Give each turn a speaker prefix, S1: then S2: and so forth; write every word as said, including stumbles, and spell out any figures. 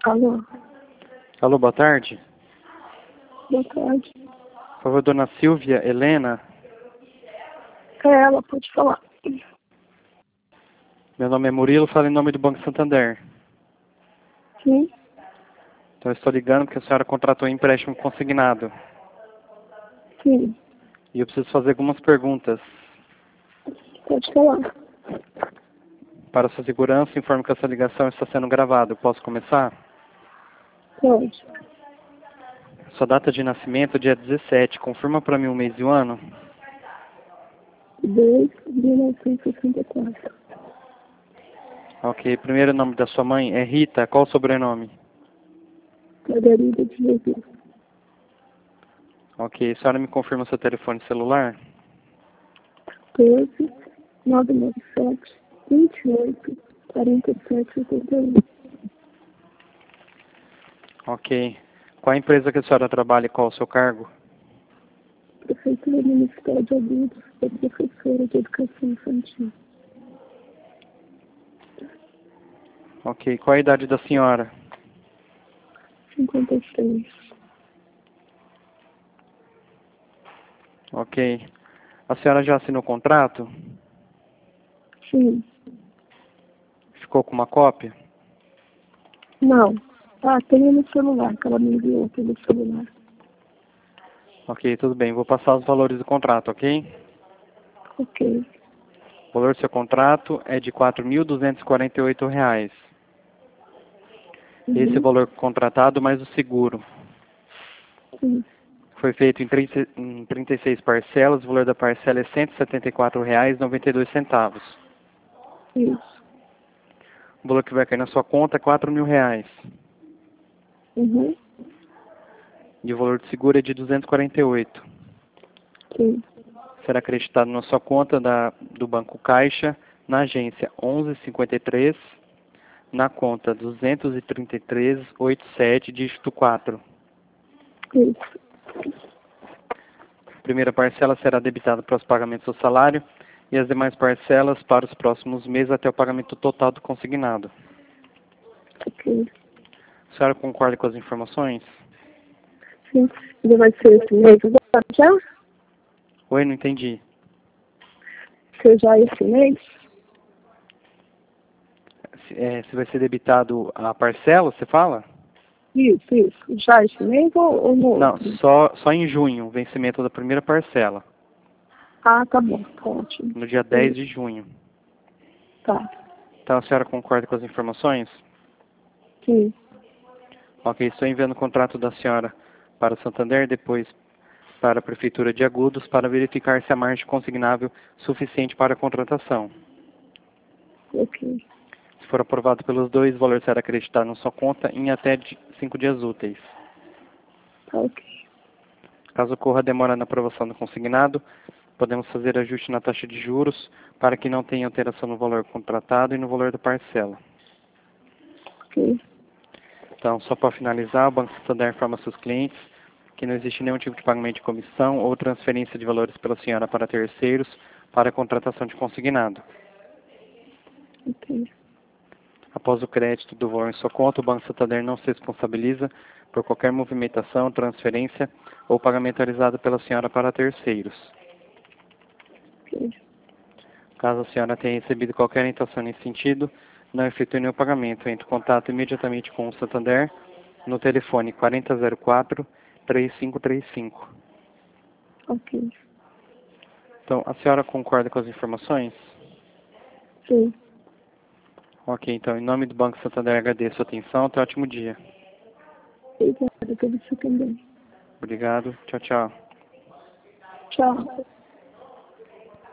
S1: Alô?
S2: Alô, boa tarde.
S1: Boa tarde.
S2: Por favor, dona Silvia Helena.
S1: É ela, pode falar.
S2: Meu nome é Murilo, falo em nome do Banco Santander.
S1: Sim?
S2: Então, eu estou ligando porque a senhora contratou um empréstimo consignado.
S1: Sim.
S2: E eu preciso fazer algumas perguntas.
S1: Pode falar.
S2: Para sua segurança, informo que essa ligação está sendo gravada. Eu posso começar?
S1: Pode.
S2: Sua data de nascimento, dia dezessete. Confirma para mim o mês e o ano?
S1: dois de mil novecentos e sessenta e quatro.
S2: Ok. Primeiro nome da sua mãe é Rita. Qual o sobrenome?
S1: Margarida de Jesus.
S2: Ok. A senhora me confirma seu telefone celular?
S1: doze, nove nove sete, vinte e oito, quarenta e sete, oitenta e um.
S2: Ok. Qual a empresa que a senhora trabalha e qual o seu cargo?
S1: Prefeitura Municipal de Agudos, sou professora de Educação Infantil.
S2: Ok. Qual a idade da senhora?
S1: cinquenta e seis.
S2: Ok. A senhora já assinou o contrato?
S1: Sim.
S2: Ficou com uma cópia?
S1: Não. Ah, tenho no celular, que ela me enviou pelo celular.
S2: Ok, tudo bem. Vou passar os valores do contrato, ok?
S1: Ok.
S2: O valor do seu contrato é de quatro mil duzentos e quarenta e oito reais. Esse é o
S1: Uhum.
S2: valor contratado mais o seguro.
S1: Sim.
S2: Foi feito em trinta, em trinta e seis parcelas. O valor da parcela é cento e setenta e quatro reais e noventa e dois centavos.
S1: Isso.
S2: O valor que vai cair na sua conta é quatro mil reais.
S1: Uhum.
S2: E o valor do seguro é de duzentos e quarenta e oito.
S1: Sim.
S2: Será acreditado na sua conta da, do Banco Caixa, na agência onze cinquenta e três, na conta duzentos e trinta e três, oitenta e sete, dígito quatro.
S1: Isso.
S2: A primeira parcela será debitada para os pagamentos do salário e as demais parcelas para os próximos meses até o pagamento total do consignado.
S1: Ok.
S2: A senhora concorda com as informações?
S1: Sim. Ele vai ser esse mês agora já?
S2: Oi, não entendi.
S1: Ser já esse mês?
S2: Se, é, se vai ser debitado a parcela, você fala?
S1: Isso, isso. Já esse mês ou, ou no
S2: Não,
S1: outro?
S2: só, só em junho, o vencimento da primeira parcela.
S1: Ah, tá bom. Tá ótimo.
S2: No dia dez de junho.
S1: Tá.
S2: Então a senhora concorda com as informações?
S1: Sim.
S2: Ok, estou enviando o contrato da senhora para o Santander, depois para a Prefeitura de Agudos, para verificar se a margem consignável suficiente para a contratação.
S1: Ok.
S2: Se for aprovado pelos dois, o valor será acreditado na sua conta em até de cinco dias úteis.
S1: Tá ok.
S2: Caso ocorra demora na aprovação do consignado, podemos fazer ajuste na taxa de juros para que não tenha alteração no valor contratado e no valor da parcela.
S1: Ok.
S2: Então, só para finalizar, o Banco Santander informa seus clientes que não existe nenhum tipo de pagamento de comissão ou transferência de valores pela senhora para terceiros para a contratação de consignado.
S1: Ok.
S2: Após o crédito do valor em sua conta, o Banco Santander não se responsabiliza por qualquer movimentação, transferência ou pagamento realizado pela senhora para terceiros.
S1: Ok.
S2: Caso a senhora tenha recebido qualquer orientação nesse sentido, não efetue nenhum pagamento. Entre em contato imediatamente com o Santander no telefone quatro zero zero quatro, três cinco três cinco.
S1: Ok.
S2: Então, a senhora concorda com as informações?
S1: Sim.
S2: Ok, então, em nome do Banco Santander, agradeço a atenção. Até um ótimo dia.
S1: Obrigada, pra você também.
S2: Obrigado. Tchau, tchau.
S1: Tchau.